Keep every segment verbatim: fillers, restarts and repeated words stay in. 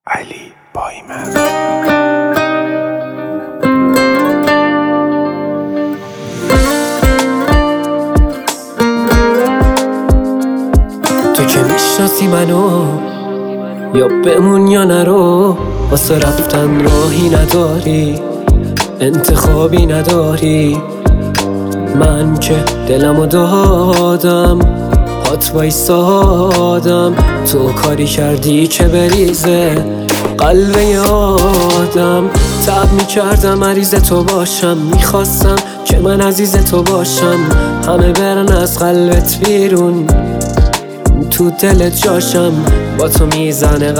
علی بایمن. تو که میشناسی منو، یا بمون یا نرو. واسه رفتن راهی نداری، انتخابی نداری. من که دلمو دادم، هات وایسادم. تو کاری کردی که بریزه قلب آدم. تعب میکردم عریض تو باشم، میخواستم که من عزیز تو باشم. همه برن از قلبت بیرون، تو دلت جاشم. با تو میزنه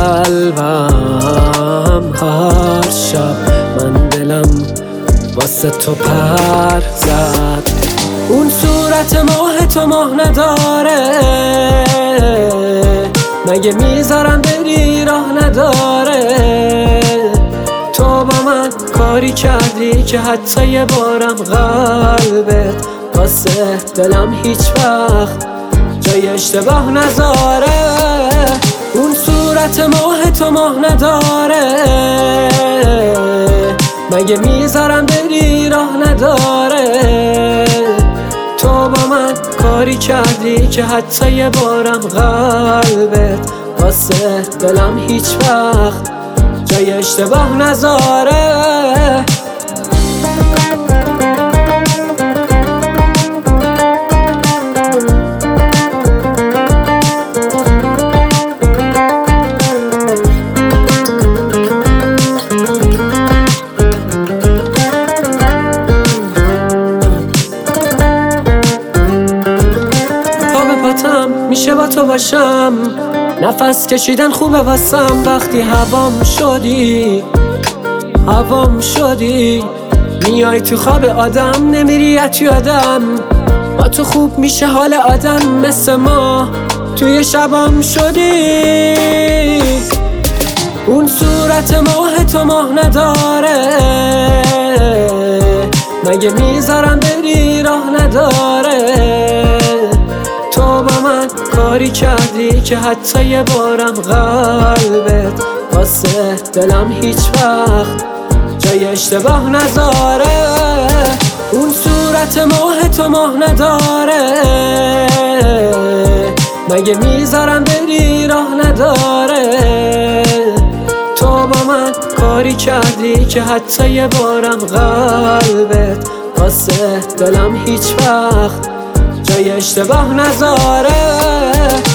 قلبم هر شب. من دلم واسه تو پر زد. اون صورت ماه تو ماه نداره، مگه میذارم بری راه نداره. تو با من کاری کردی که حتی یه بارم قلبت واسه دلم هیچ وقت جای اشتباه نذاره. اون صورت ماه تو ماه نداره، مگه میذارم بری راه نداره. تو با من کاری کردی که حتی یه بارم قلبت واسه دلم هیچ وقت جای اشتباه نذاره. میشه با تو باشم، نفس کشیدن خوبه واسم. وقتی هوام شدی هوام شدی، میای تو خواب آدم، نمیری از یادم. با تو خوب میشه حال آدم، مثل ما توی شبام شدی. اون صورت ماه تو ماه نداره، مگه میذارم بری راه نداره. تو با من کاری کردی که حتی یه بارم قلبت واسه دلم هیچ وقت جای اشتباه نذاره. اون صورت ماه تو ماه نداره، مگه میذارم بری راه نداره. تو با من کاری کردی که حتی یه بارم قلبت واسه دلم هیچ وقت جای اشتباه نذاره.